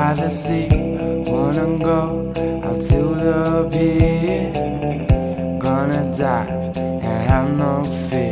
by the sea. Wanna go out to the pier. Gonna dive and have no fear.